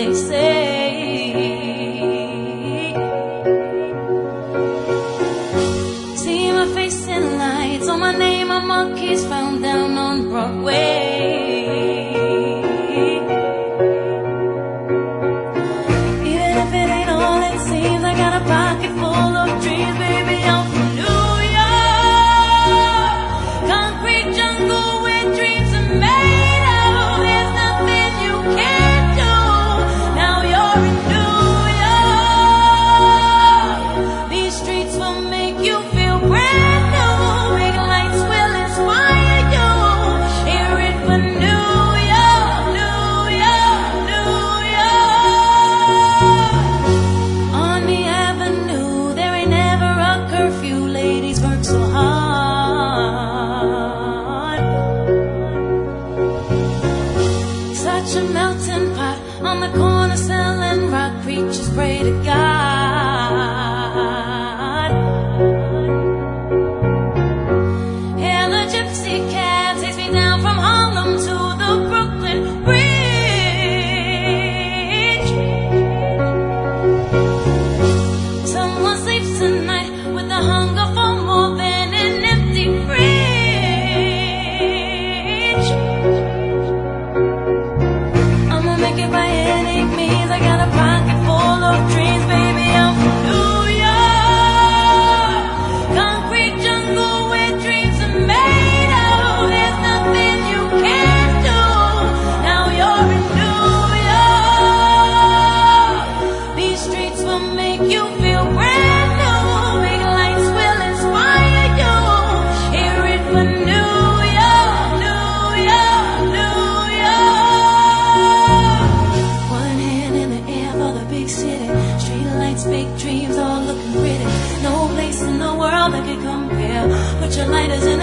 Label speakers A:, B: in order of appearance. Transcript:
A: they say. See my face in lights, on my name a monkey's found down on Broadway. Even if it ain't all it seems, I got a pocket full of dreams, baby, I'm from New York. Concrete jungle where dreams are made of. There's nothing you can't do. Now you're in New York. These streets will make you feel brand new. Big lights will inspire you. Hear it for New York, New York, New York. On the avenue, there ain't never a curfew. Ladies work so hard. Such a melting pot on the corner selling rock. Preachers pray to God. Yeah, the gypsy cab takes me down from Harlem to the Brooklyn Bridge. Someone sleeps tonight with the hunger for more than an empty fridge. I'ma make it by any means. I got a pocket full of dreams, baby, I'm from New York. Concrete jungle where dreams are made of. There's nothing you can't do. Now you're in New York. These streets will make you feel brand new. Big lights will inspire you. Hear it for New York, New York, New York. One hand in the air for the big city. Street lights, big dreams, all looking pretty. No place in the world that can compare. Put your lighters in